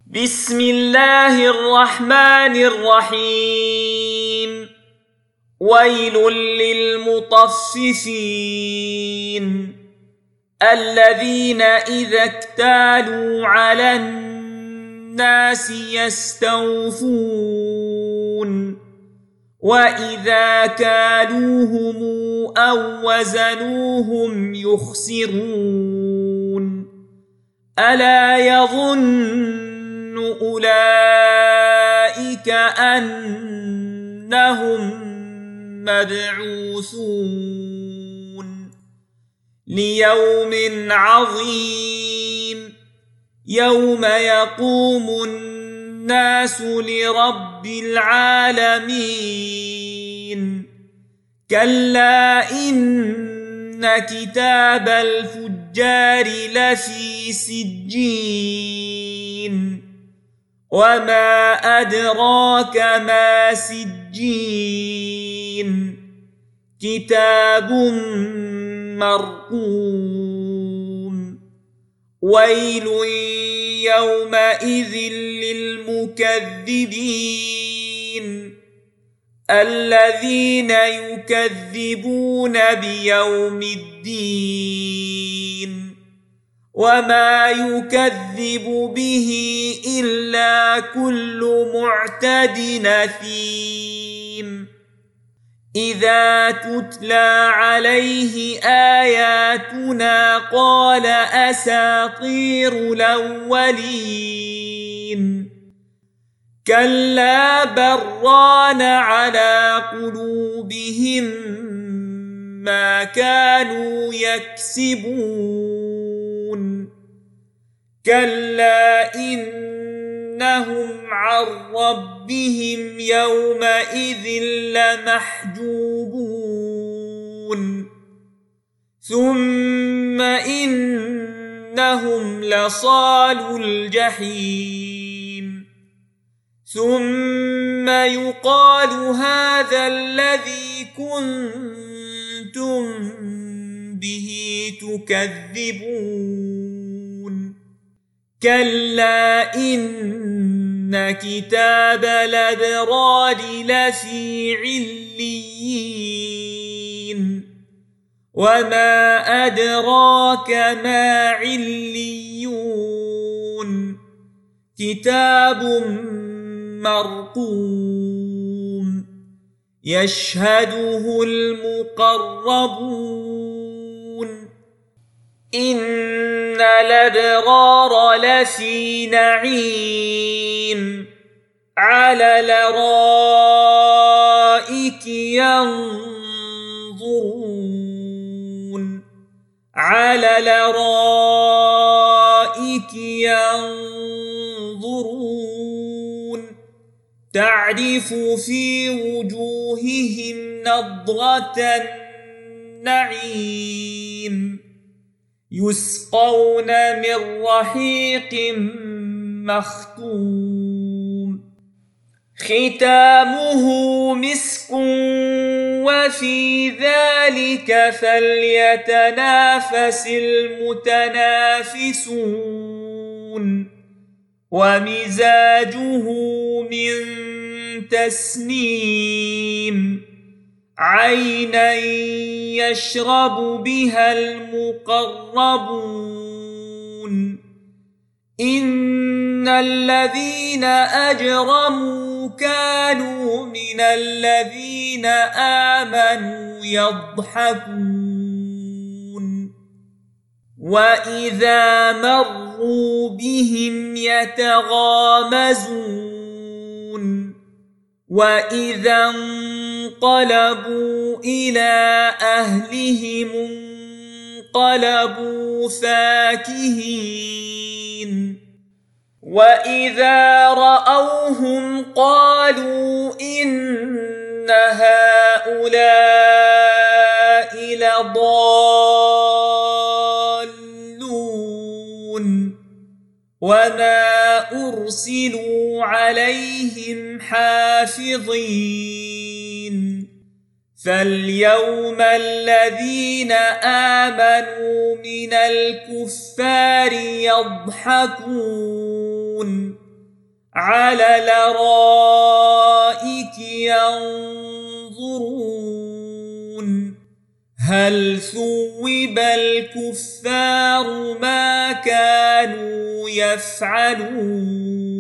بسم الله الرحمن الرحيم. ويل للمطففين الذين إذا اكتالوا على الناس يستوفون وإذا كالوهم أو وزنوهم يخسرون. ألا يظن أولئك أنهم مبعوثون ليوم عظيم يوم يقوم الناس لرب العالمين. كلا إن كتاب الفجار لفي سجين وما أدراك ما سجين كتاب مرقوم. ويل يومئذ للمكذبين الذين يكذبون بيوم الدين وما يكذب به إلا كل معتد أثيم. إذا تتلى عليه آياتنا قال أساطير الأولين. كلا بران على قلوبهم ما كانوا يكسبون. كلا إنهم عن ربهم يومئذ لمحجوبون. ثم إنهم لصالو الجحيم. ثم يقال هذا الذي كنتم به تكذبون. كلا إن كتاب الأبرار لفي عليين وما أدراك ما عليون كتاب مرقوم يشهده المقربون. إن الأبرار لفي نعيم على الأرائك ينظرون على الأرائك ينظرون تعرف في وجوههم نضرة النعيم. يسقون من رحيق مختوم ختامه مسك وفي ذلك فليتنافس المتنافسون. ومزاجه من تسنيم عينا يشرب بها المقربون. إن الذين أجرموا كانوا من الذين آمنوا يضحكون وإذا مروا بهم يتغامزون وإذا انقلبوا إلى أهلهم انقلبوا فاكهين وإذا رأوهم قالوا إن هؤلاء لضالون وما أرسلوا عليهم حافظين. فاليوم الذين آمنوا من الكفار يضحكون على الأرائك ينظرون هل ثوب الكفار ما كانوا يفعلون